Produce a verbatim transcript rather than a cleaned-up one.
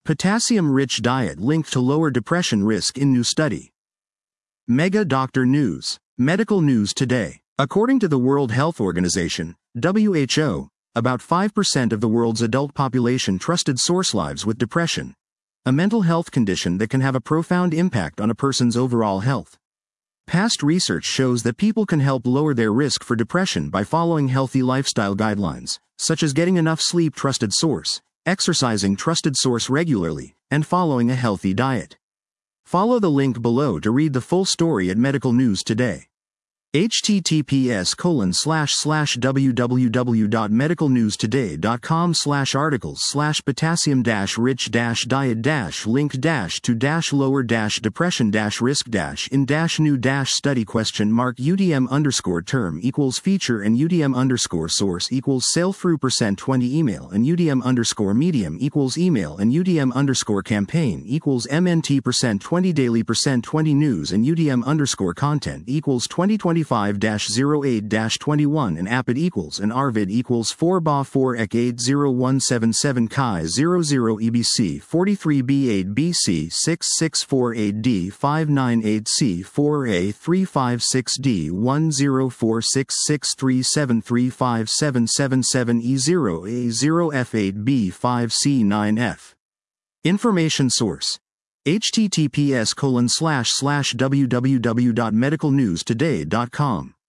Potassium-rich diet linked to lower depression risk in new study. Mega Doctor News. Medical news today. According to the World Health Organization, W H O, about five percent of the world's adult population trusted source lives with depression, a mental health condition that can have a profound impact on a person's overall health. Past research shows that people can help lower their risk for depression by following healthy lifestyle guidelines, such as getting enough sleep, trusted source, exercising, trusted source regularly, and following a healthy diet. Follow the link below to read the full story at Medical News Today. https colon slash slash www.medicalnewstoday.com slash articles slash potassium dash rich dash diet dash link dash to dash lower dash depression dash risk dash in dash new dash study question mark UDM underscore term equals feature and UDM underscore source equals sale through percent twenty email and UDM underscore medium equals email and UDM underscore campaign equals MNT percent twenty daily percent twenty news and UDM underscore content equals twenty twenty-five dash zero eight dash twenty-one and APID equals and ARVID equals four B A four E C eight zero one seven seven Chi zero zero E B C forty-three B eight B C six six four eight D five nine eight C four A three five six D one zero four six six three seven three five seven seven seven E zero A zero F eight B five C nine F. Information source. https colon slash slash www.medicalnewstoday.com